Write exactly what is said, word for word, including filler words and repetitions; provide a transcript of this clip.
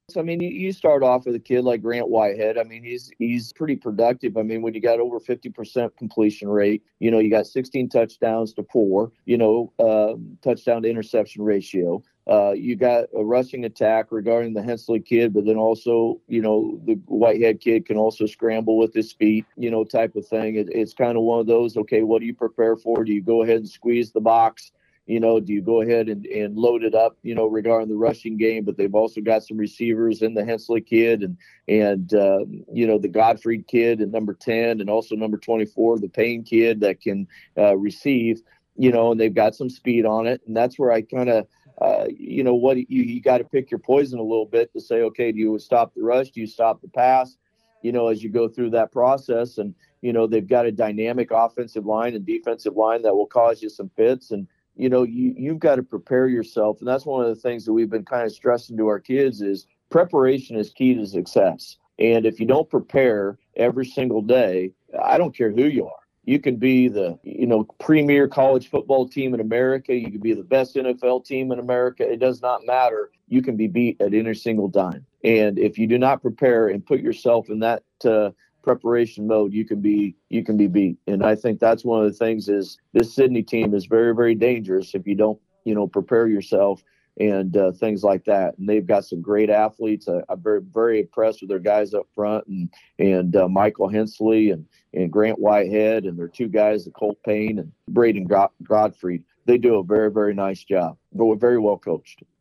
I mean, you, you start off with a kid like Grant Whitehead. I mean, he's he's pretty productive. I mean, when you got over fifty percent completion rate, you know, you got sixteen touchdowns to four, you know, uh, touchdown to interception ratio. Uh, you got a rushing attack regarding the Hensley kid, but then also, you know, the Whitehead kid can also scramble with his feet, you know, type of thing. It, it's kind of one of those, okay, what do you prepare for? Do you go ahead and squeeze the box? You know, do you go ahead and, and load it up, you know, regarding the rushing game? But they've also got some receivers in the Hensley kid and, and uh, you know, the Godfrey kid and number ten and also number twenty-four, the Payne kid that can uh, receive, you know, and they've got some speed on it. And that's where I kind of, uh, you know, what you, you got to pick your poison a little bit to say, okay, do you stop the rush? Do you stop the pass? You know, as you go through that process. And, you know, they've got a dynamic offensive line and defensive line that will cause you some fits. And, you know, you, you've got to prepare yourself. And that's one of the things that we've been kind of stressing to our kids is preparation is key to success. And if you don't prepare every single day, I don't care who you are. You can be the, you know, premier college football team in America. You can be the best N F L team in America. It does not matter. You can be beat at any single time. And if you do not prepare and put yourself in that uh, preparation mode, you can be you can be beat. And I think that's one of the things is this Sydney team is very, very dangerous if you don't, you know, prepare yourself and uh, things like that. And they've got some great athletes. Uh, I'm very, very impressed with their guys up front and and uh, Michael Hensley and, and Grant Whitehead and their two guys, the Colt Payne and Braden Godfrey. They do a very, very nice job, but we're very well coached.